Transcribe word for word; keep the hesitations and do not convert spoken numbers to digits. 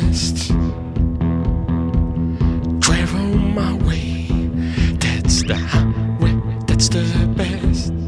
best. Drive on my way, that's the highway, that's the best.